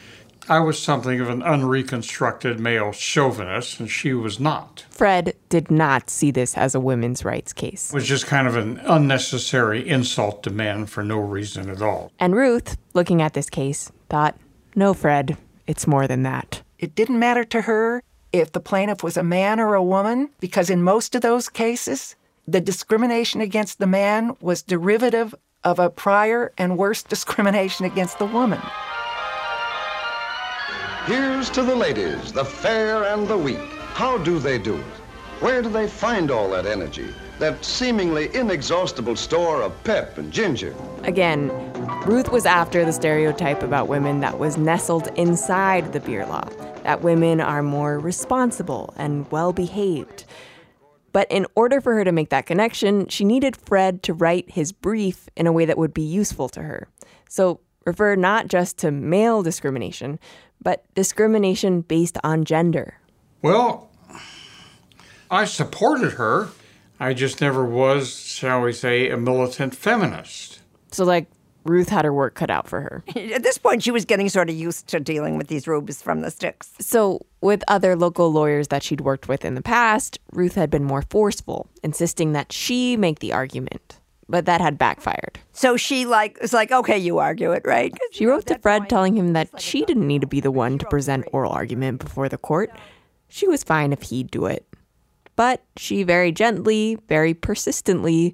Speaker 5: I was something of an unreconstructed male chauvinist, and she was not.
Speaker 2: Fred did not see this as a women's rights case.
Speaker 5: It was just kind of an unnecessary insult to men for no reason at all.
Speaker 2: And Ruth, looking at this case, thought, no, Fred, it's more than that.
Speaker 7: It didn't matter to her if the plaintiff was a man or a woman, because in most of those cases, the discrimination against the man was derivative of a prior and worse discrimination against the woman.
Speaker 15: Here's to the ladies, the fair and the weak. How do they do it? Where do they find all that energy, that seemingly inexhaustible store of pep and ginger?
Speaker 2: Again, Ruth was after the stereotype about women that was nestled inside the beer law, that women are more responsible and well-behaved. But in order for her to make that connection, she needed Fred to write his brief in a way that would be useful to her. So refer not just to male discrimination, but discrimination based on gender.
Speaker 5: Well, I supported her. I just never was, shall we say, a militant feminist.
Speaker 2: So, like, Ruth had her work cut out for her.
Speaker 6: At this point, she was getting sort of used to dealing with these rubes from the sticks.
Speaker 2: So, with other local lawyers that she'd worked with in the past, Ruth had been more forceful, insisting that she make the argument. But that had backfired.
Speaker 6: So she, like, was like, okay, you argue it, right?
Speaker 2: She wrote to Fred telling him that she didn't need to be the one to present oral argument before the court. She was fine if he'd do it. But she very gently, very persistently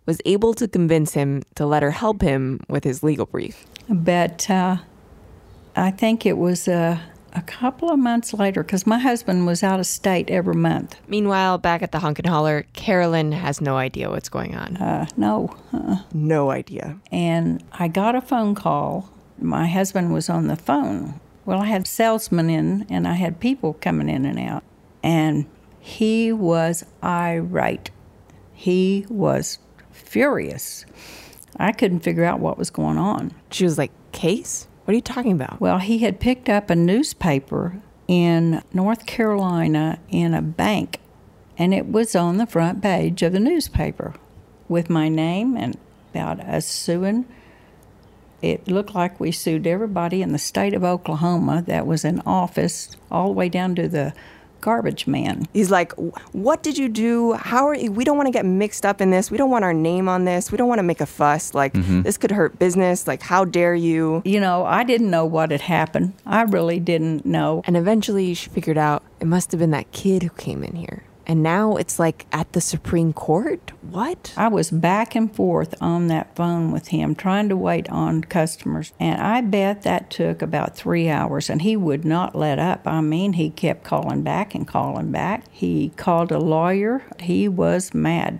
Speaker 2: was able to convince him to let her help him with his legal brief.
Speaker 8: But uh, I think it was uh, a couple of months later, because my husband was out of state every month.
Speaker 2: Meanwhile, back at the Hunk and Holler, Carolyn has no idea what's going on.
Speaker 8: Uh, no. Uh,
Speaker 2: no idea.
Speaker 8: And I got a phone call. My husband was on the phone. Well, I had salesmen in, and I had people coming in and out. And he was irate. He was furious. I couldn't figure out what was going on.
Speaker 2: She was like, Case? What are you talking about?
Speaker 8: Well, he had picked up a newspaper in North Carolina in a bank, and it was on the front page of the newspaper with my name and about us suing. It looked like we sued everybody in the state of Oklahoma that was in office, all the way down to the garbage man.
Speaker 2: He's like, what did you do? How are you? We don't want to get mixed up in this. We don't want our name on this. We don't want to make a fuss. Like, mm-hmm. this could hurt business. Like, how dare you?
Speaker 8: You know, I didn't know what had happened. I really didn't know.
Speaker 2: And eventually she figured out it must have been that kid who came in here. And now it's like at the Supreme Court? What?
Speaker 8: I was back and forth on that phone with him, trying to wait on customers. And I bet that took about three hours, and he would not let up. I mean, he kept calling back and calling back. He called a lawyer. He was mad.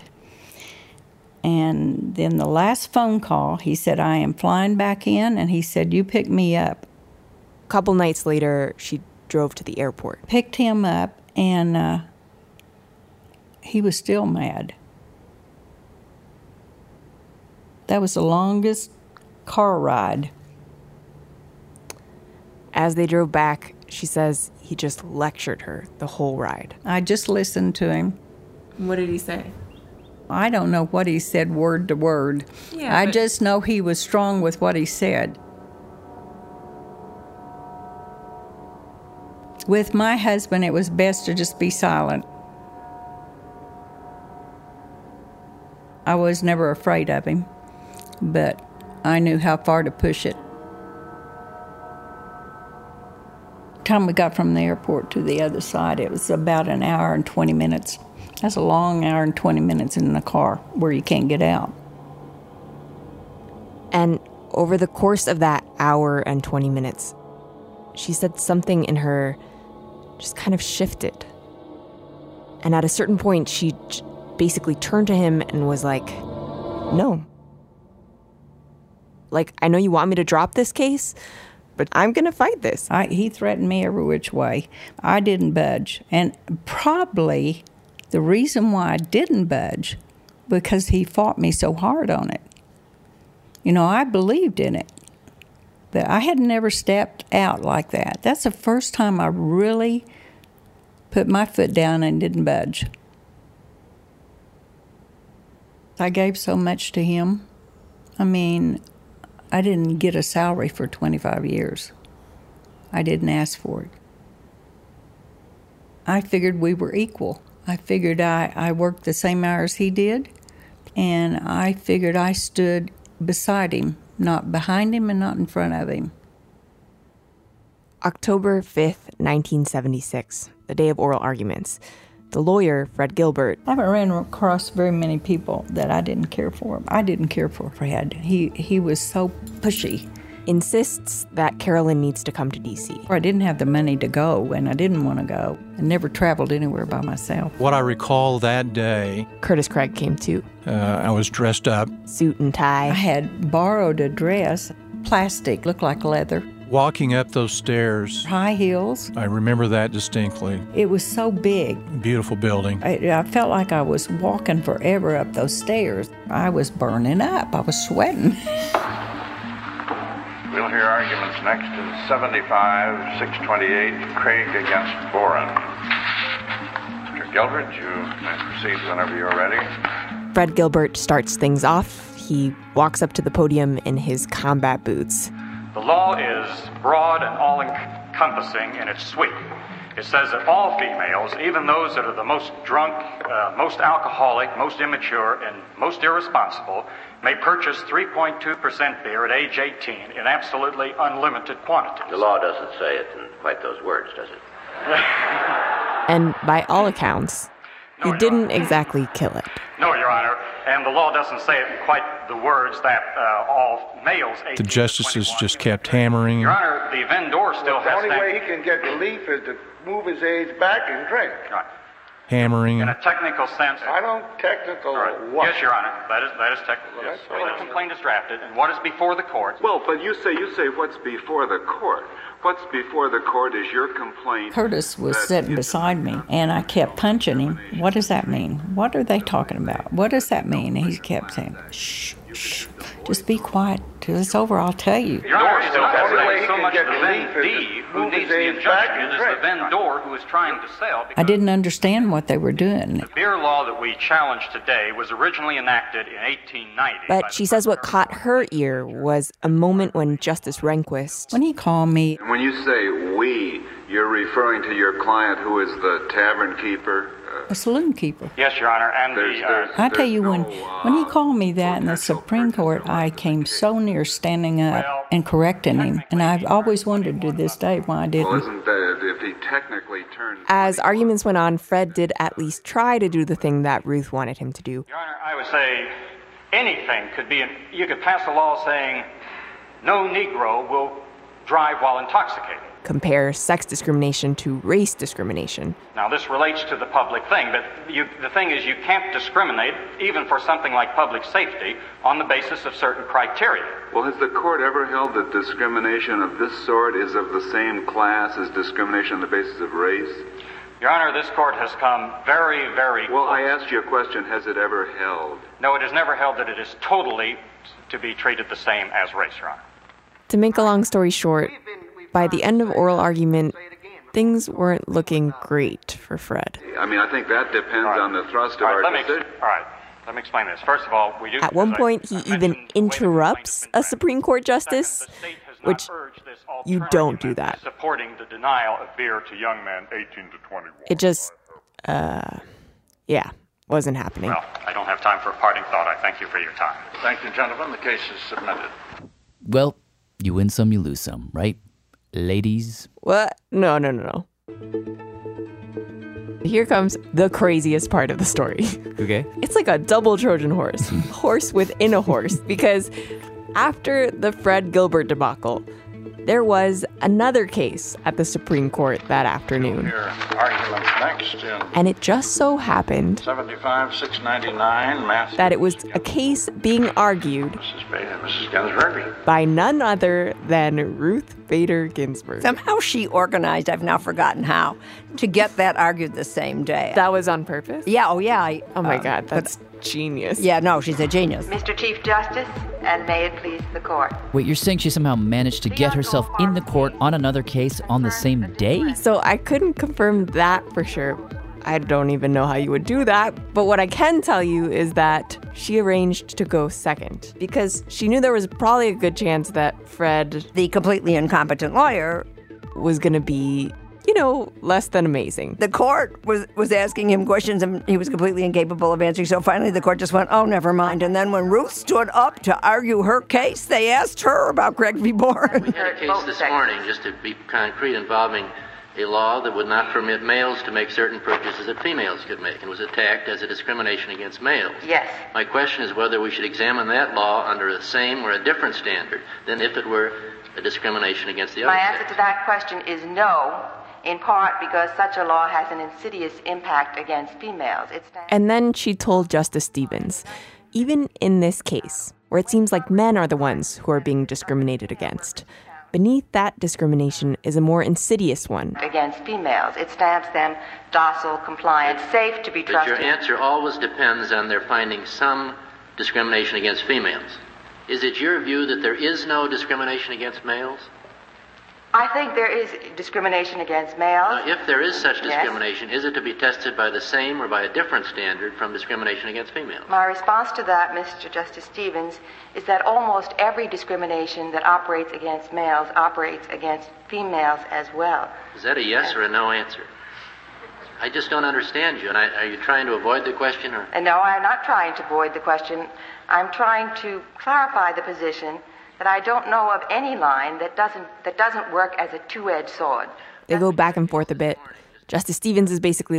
Speaker 8: And then the last phone call, he said, I am flying back in, and he said, you pick me up.
Speaker 2: A couple nights later, she drove to the airport.
Speaker 8: Picked him up, and uh, he was still mad. That was the longest car ride.
Speaker 2: As they drove back, she says he just lectured her the whole ride.
Speaker 8: I just listened to him.
Speaker 2: What did he say?
Speaker 8: I don't know what he said word to word.
Speaker 2: Yeah,
Speaker 8: I
Speaker 2: but-
Speaker 8: just know he was strong with what he said. With my husband, it was best to just be silent. I was never afraid of him, but I knew how far to push it. Time we got from the airport to the other side, it was about an hour and twenty minutes. That's a long hour and twenty minutes in the car where you can't get out.
Speaker 2: And over the course of that hour and twenty minutes, she said something in her just kind of shifted. And at a certain point, she basically turned to him and was like, no. Like, I know you want me to drop this case, but I'm going to fight this.
Speaker 8: I, he threatened me every which way. I didn't budge. And probably the reason why I didn't budge, because he fought me so hard on it. You know, I believed in it. But I had never stepped out like that. That's the first time I really put my foot down and didn't budge. I gave so much to him. I mean, I didn't get a salary for twenty-five years. I didn't ask for it. I figured we were equal. I figured I, I worked the same hours he did, and I figured I stood beside him, not behind him and not in front of him.
Speaker 2: October fifth, nineteen seventy-six, the day of oral arguments. The lawyer, Fred Gilbert.
Speaker 8: I haven't ran across very many people that I didn't care for. I didn't care for Fred. He he was so pushy.
Speaker 2: Insists that Carolyn needs to come to D C.
Speaker 8: I didn't have the money to go, and I didn't want to go. I never traveled anywhere by myself.
Speaker 3: What I recall that day,
Speaker 2: Curtis Craig came too.
Speaker 3: Uh, I was dressed up.
Speaker 2: Suit and tie.
Speaker 8: I had borrowed a dress, plastic, looked like leather.
Speaker 3: Walking up those stairs.
Speaker 8: High heels.
Speaker 3: I remember that distinctly.
Speaker 8: It was so big.
Speaker 3: Beautiful building.
Speaker 8: I, I felt like I was walking forever up those stairs. I was burning up. I was sweating.
Speaker 22: We'll hear arguments next in seventy-five six twenty-eight, Craig against Boren. Mister Gilbert, you may proceed whenever you're ready.
Speaker 2: Fred Gilbert starts things off. He walks up to the podium in his combat boots.
Speaker 10: The law is broad and all-encompassing in its sweep. It says that all females, even those that are the most drunk, uh, most alcoholic, most immature, and most irresponsible, may purchase three point two percent beer at age eighteen in absolutely unlimited quantities.
Speaker 11: The law doesn't say it in quite those words, does it?
Speaker 2: And by all accounts, he
Speaker 10: no,
Speaker 2: didn't exactly kill it.
Speaker 10: No, Your Honor. And the law doesn't say it in quite the words that uh, all males
Speaker 3: The justices just kept hammering
Speaker 10: Your
Speaker 3: him.
Speaker 10: Honor, the vendor still
Speaker 13: The
Speaker 10: has
Speaker 13: only
Speaker 10: to...
Speaker 13: way he can get relief is to move his age back and drink.
Speaker 10: Right.
Speaker 3: Hammering
Speaker 10: In
Speaker 3: him.
Speaker 10: a technical sense...
Speaker 13: I don't technical
Speaker 10: Right.
Speaker 13: what?
Speaker 10: Yes, Your Honor. That is that is technical.
Speaker 13: Well,
Speaker 10: Yes.
Speaker 13: that's
Speaker 10: The way
Speaker 13: all
Speaker 10: the
Speaker 13: right.
Speaker 10: complaint is drafted and what is before the court.
Speaker 16: Well, but you say you say what's before the court. What's before the court is your complaint.
Speaker 18: Curtis was sitting beside me, and I kept punching him. What does that mean? What are they talking about? What does that mean? And he kept saying, shh, shh, just be quiet till it's over, I'll tell you.
Speaker 10: Your Honor, it's not
Speaker 13: The only way he
Speaker 10: so
Speaker 13: can
Speaker 10: much
Speaker 13: get
Speaker 10: the
Speaker 13: relief is
Speaker 10: vendee
Speaker 13: to
Speaker 10: who
Speaker 13: move
Speaker 10: needs
Speaker 13: his
Speaker 10: the
Speaker 13: age back
Speaker 10: injunction
Speaker 13: and
Speaker 10: is
Speaker 13: drink.
Speaker 10: the vendor who is trying to sell.
Speaker 18: I didn't understand what they were doing.
Speaker 10: The beer law that we challenged today was originally enacted in eighteen ninety.
Speaker 2: But she says what caught her ear was a moment when Justice Rehnquist,
Speaker 18: When he called me,
Speaker 16: When you say we, you're referring to your client who is the tavern keeper.
Speaker 18: a saloon keeper.
Speaker 10: Yes, Your Honor, and
Speaker 16: There's-
Speaker 10: the...
Speaker 16: there's-
Speaker 10: Uh,
Speaker 18: I tell you, when when he called me that in the Supreme Court, I came so near standing up and correcting him. And I've always wondered to this day why I
Speaker 16: Well,
Speaker 18: didn't.
Speaker 16: isn't that if he technically turned...
Speaker 2: as arguments went on, Fred did at least try to do the thing that Ruth wanted him to do.
Speaker 10: Your Honor, I would say anything could be... You could pass a law saying no Negro will drive while intoxicated.
Speaker 2: Compare sex discrimination to race discrimination.
Speaker 10: Now, this relates to the public thing, but you, the thing is you can't discriminate, even for something like public safety, on the basis of certain criteria.
Speaker 16: Well, has the court ever held that discrimination of this sort is of the same class as discrimination on the basis of race?
Speaker 10: Your Honor, this court has come very, very...
Speaker 16: Well, I asked you a question. Has it ever held?
Speaker 10: No, it has never held that it is totally to be treated the same as race, Your Honor.
Speaker 2: To make a long story short, by the end of oral argument, things weren't looking great for Fred.
Speaker 16: I mean, I think that depends on the thrust of
Speaker 10: All right,
Speaker 16: our
Speaker 10: let me,
Speaker 16: decision.
Speaker 10: all right, let me explain this. First of all, we do...
Speaker 2: At one
Speaker 10: as I-
Speaker 2: point, he
Speaker 10: I
Speaker 2: even
Speaker 10: mentioned,
Speaker 2: interrupts a Supreme Court justice, which you don't do that.
Speaker 10: supporting the denial of beer to young men eighteen to twenty-one.
Speaker 2: It just, uh, yeah, wasn't happening.
Speaker 10: Well, I don't have time for a parting thought. I thank you for your time.
Speaker 22: Thank you, gentlemen. The case is submitted.
Speaker 1: Well, you win some, you lose some, right? Ladies?
Speaker 2: What? No, no, no, no. Here comes the craziest part of the story.
Speaker 1: Okay.
Speaker 2: It's like a double Trojan horse, horse within a horse, because after the Fred Gilbert debacle, there was another case at the Supreme Court that afternoon.
Speaker 22: Your arguments next in
Speaker 2: And it just so happened
Speaker 22: seventy-five six ninety-nine, Matthew.
Speaker 2: that it was a case being argued
Speaker 22: Missus Bader, Missus Ginsburg.
Speaker 2: by none other than Ruth Bader Ginsburg.
Speaker 6: Somehow she organized, I've now forgotten how, to get that argued the same day.
Speaker 2: That was on purpose?
Speaker 6: Yeah, oh yeah. I,
Speaker 2: Oh my
Speaker 6: um,
Speaker 2: God,
Speaker 6: but-
Speaker 2: that's genius.
Speaker 6: Yeah, no, she's a genius.
Speaker 23: Mister Chief Justice, and may it please the court.
Speaker 1: Wait, you're saying she somehow managed to get herself in the court on another case on the same day?
Speaker 2: So I couldn't confirm that for sure. I don't even know how you would do that. But what I can tell you is that she arranged to go second because she knew there was probably a good chance that Fred,
Speaker 6: the completely incompetent lawyer,
Speaker 2: was going to be, you know, less than amazing.
Speaker 6: The court was, was asking him questions and he was completely incapable of answering. So finally the court just went, oh, never mind. And then when Ruth stood up to argue her case, they asked her about Greg v. Boren.
Speaker 11: We had a case this morning, just to be concrete, involving a law that would not permit males to make certain purchases that females could make and was attacked as a discrimination against males.
Speaker 23: Yes.
Speaker 11: My question is whether we should examine that law under the same or a different standard than if it were a discrimination against the other
Speaker 23: My
Speaker 11: sex.
Speaker 23: answer to that question is no, in part because such a law has an insidious impact against females. It's
Speaker 2: And then she told Justice Stevens, even in this case, where it seems like men are the ones who are being discriminated against, beneath that discrimination is a more insidious one.
Speaker 23: against females. It stamps them docile, compliant, safe to be
Speaker 11: But
Speaker 23: trusted.
Speaker 11: your answer always depends on their finding some discrimination against females. Is it your view that there is no discrimination against males?
Speaker 23: I think there is discrimination against males.
Speaker 11: Now, if there is such
Speaker 23: Yes.
Speaker 11: discrimination, is it to be tested by the same or by a different standard from discrimination against females?
Speaker 23: My response to that, Mister Justice Stevens, is that almost every discrimination that operates against males operates against females as well.
Speaker 11: Is that a yes or a no answer? I just don't understand you. And I, are you trying to avoid the question? Or?
Speaker 23: And no, I'm not trying to avoid the question. I'm trying to clarify the position that I don't know of any line that doesn't that doesn't work as a two-edged sword.
Speaker 2: They go back and forth a bit. Justice Stevens is basically like,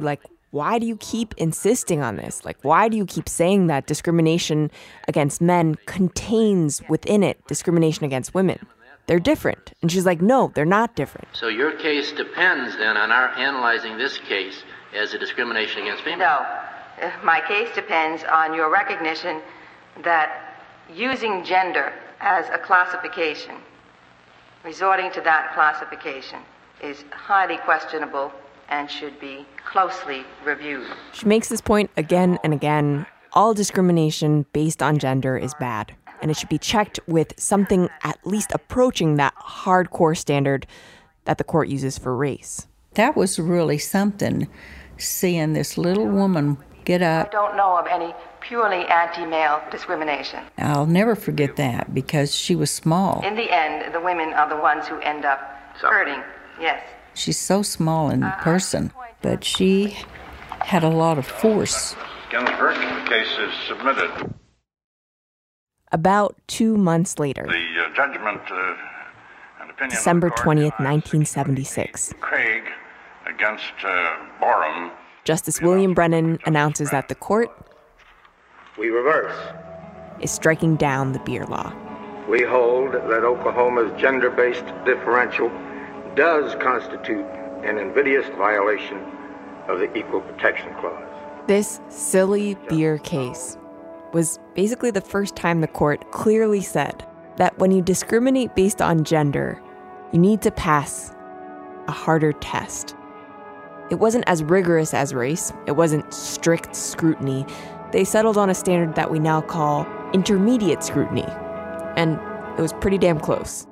Speaker 2: why do you keep insisting on this? Like, why do you keep saying that discrimination against men contains within it discrimination against women? They're different. And she's like, no, they're not different.
Speaker 11: So your case depends then on our analyzing this case as a discrimination against females?
Speaker 23: No. My case depends on your recognition that using gender as a classification, resorting to that classification, is highly questionable and should be closely reviewed.
Speaker 2: She makes this point again and again. All discrimination based on gender is bad, and it should be checked with something at least approaching that hardcore standard that the court uses for race.
Speaker 18: That was really something, seeing this little woman get up.
Speaker 23: I don't know of any purely anti-male discrimination.
Speaker 18: I'll never forget that because she was small.
Speaker 23: In the end, the women are the ones who end up hurting, yes.
Speaker 18: She's so small in person, but she had a lot of force.
Speaker 22: Ginsburg, the case is submitted.
Speaker 2: About two months later,
Speaker 22: The uh, judgment uh, and opinion
Speaker 2: December
Speaker 22: of the court,
Speaker 2: twentieth, nineteen seventy-six,
Speaker 22: Craig against uh, Borum.
Speaker 2: Justice William Brennan announces that the court
Speaker 13: We reverse.
Speaker 2: is striking down the beer law.
Speaker 13: We hold that Oklahoma's gender-based differential does constitute an invidious violation of the Equal Protection Clause.
Speaker 2: This silly beer case was basically the first time the court clearly said that when you discriminate based on gender, you need to pass a harder test. It wasn't as rigorous as race. It wasn't strict scrutiny. They settled on a standard that we now call intermediate scrutiny. And it was pretty damn close.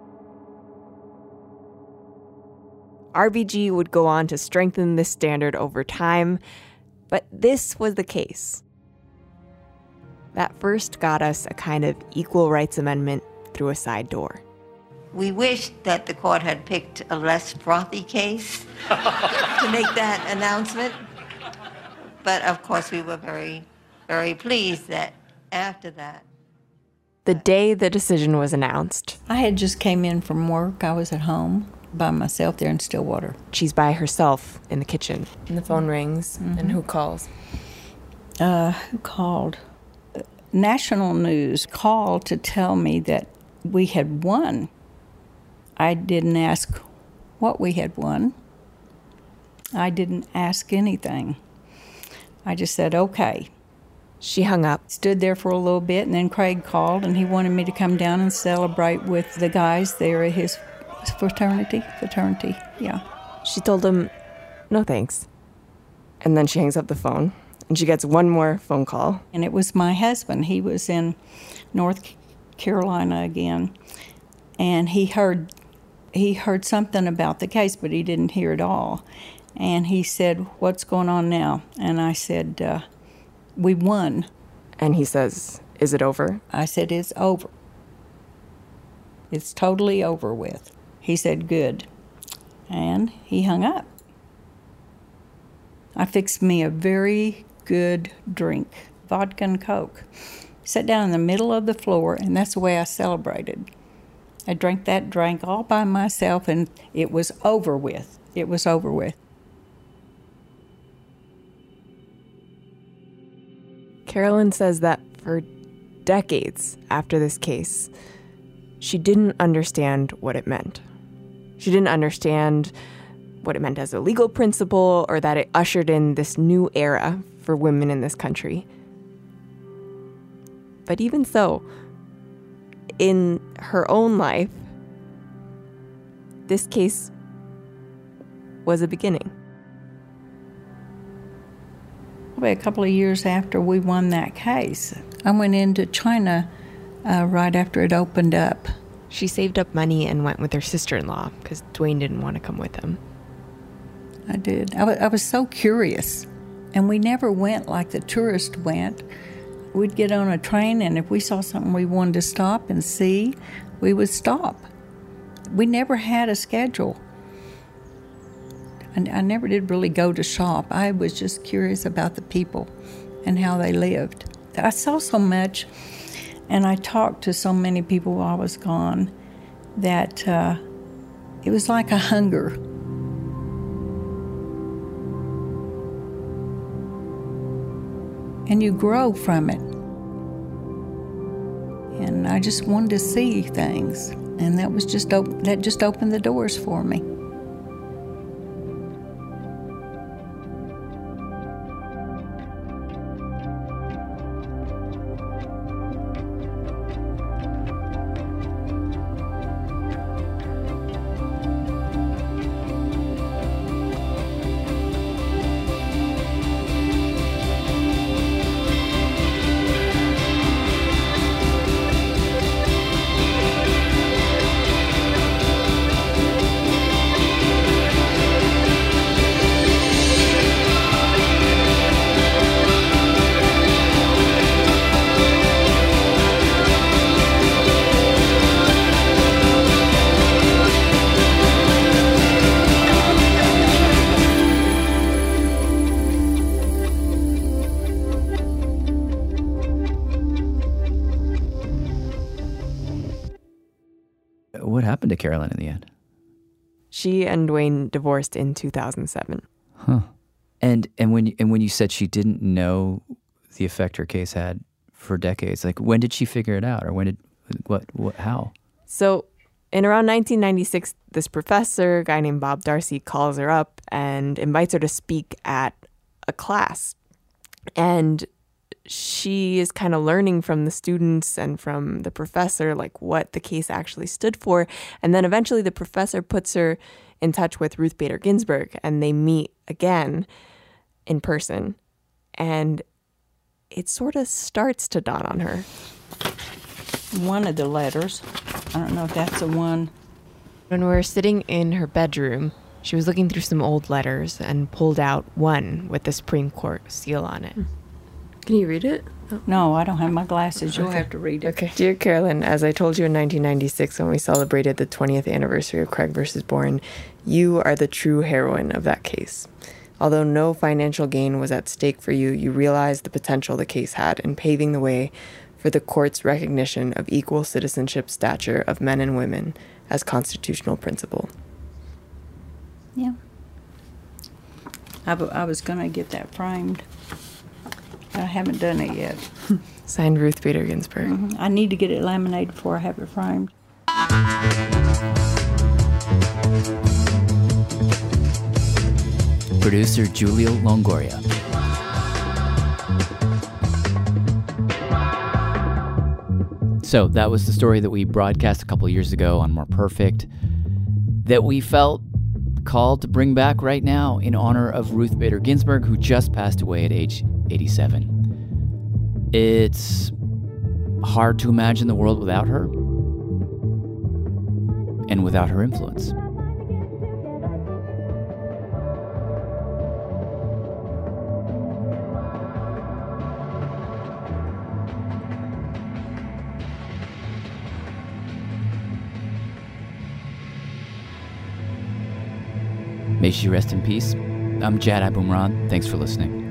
Speaker 2: R B G would go on to strengthen this standard over time, but this was the case. That first got us a kind of equal rights amendment through a side door.
Speaker 12: We wished that the court had picked a less frothy case to make that announcement. But of course, we were very, very pleased that after that.
Speaker 2: The day the decision was announced,
Speaker 18: I had just came in from work. I was at home by myself there in Stillwater.
Speaker 2: She's by herself in the kitchen. And the phone rings, mm-hmm. and who calls?
Speaker 18: Uh, who called? National News called to tell me that we had won. I didn't ask what we had won. I didn't ask anything. I just said, okay.
Speaker 2: She hung up.
Speaker 18: Stood there for a little bit, and then Craig called, and he wanted me to come down and celebrate with the guys there at his fraternity. Fraternity, yeah.
Speaker 2: She told him, no thanks. And then she hangs up the phone, and she gets one more phone call.
Speaker 18: And it was my husband. He was in North Carolina again, and he heard he heard something about the case, but he didn't hear it all. And he said, what's going on now? And I said, uh, we won.
Speaker 2: And he says, is it over?
Speaker 18: I said, it's over. It's totally over with. He said, good. And he hung up. I fixed me a very good drink, vodka and Coke. Sat down in the middle of the floor, and that's the way I celebrated. I drank that drink all by myself, and it was over with. It was over with.
Speaker 2: Carolyn says that for decades after this case, she didn't understand what it meant. She didn't understand what it meant as a legal principle or that it ushered in this new era for women in this country. But even so, in her own life, this case was a beginning.
Speaker 18: A couple of years after we won that case, I went into China uh, right after it opened up.
Speaker 2: She saved up money and went with her sister-in-law because Dwayne didn't want to come with him.
Speaker 18: I did. I, w- I was so curious. And we never went like the tourists went. We'd get on a train, and if we saw something we wanted to stop and see, we would stop. We never had a schedule. And I never did really go to shop. I was just curious about the people and how they lived. I saw so much, and I talked to so many people while I was gone, that uh, it was like a hunger. and you grow from it. And I just wanted to see things, and that was just op- that just opened the doors for me.
Speaker 1: What happened to Carolyn in the end?
Speaker 2: She and Dwayne divorced in two thousand seven.
Speaker 1: Huh. And and when you, and when you said she didn't know the effect her case had for decades, like when did she figure it out, or when did what what how?
Speaker 2: So in around nineteen ninety-six, this professor, a guy named Bob Darcy, calls her up and invites her to speak at a class. And she is kind of learning from the students and from the professor, like what the case actually stood for. And then eventually the professor puts her in touch with Ruth Bader Ginsburg, and they meet again in person. And it sort of starts to dawn on her.
Speaker 18: One of the letters, I don't know if that's the one.
Speaker 2: When we were sitting in her bedroom, she was looking through some old letters and pulled out one with the Supreme Court seal on it. Can you read it?
Speaker 18: Oh. No, I don't have my glasses. You'll okay. have to read it.
Speaker 2: Okay. Dear Carolyn, as I told you in nineteen ninety-six when we celebrated the twentieth anniversary of Craig versus Boren, you are the true heroine of that case. Although no financial gain was at stake for you, you realized the potential the case had in paving the way for the court's recognition of equal citizenship stature of men and women as constitutional principle.
Speaker 18: Yeah. I, b- I was going to get that framed. I haven't done it yet.
Speaker 2: Signed, Ruth Bader Ginsburg.
Speaker 18: Mm-hmm. I need to get it laminated before I have it framed.
Speaker 1: Producer Julia Longoria. So that was the story that we broadcast a couple of years ago on More Perfect, that we felt called to bring back right now in honor of Ruth Bader Ginsburg, who just passed away at age eighty-seven. It's hard to imagine the world without her and without her influence. May she rest in peace. I'm Jad Abumrad. Thanks for listening.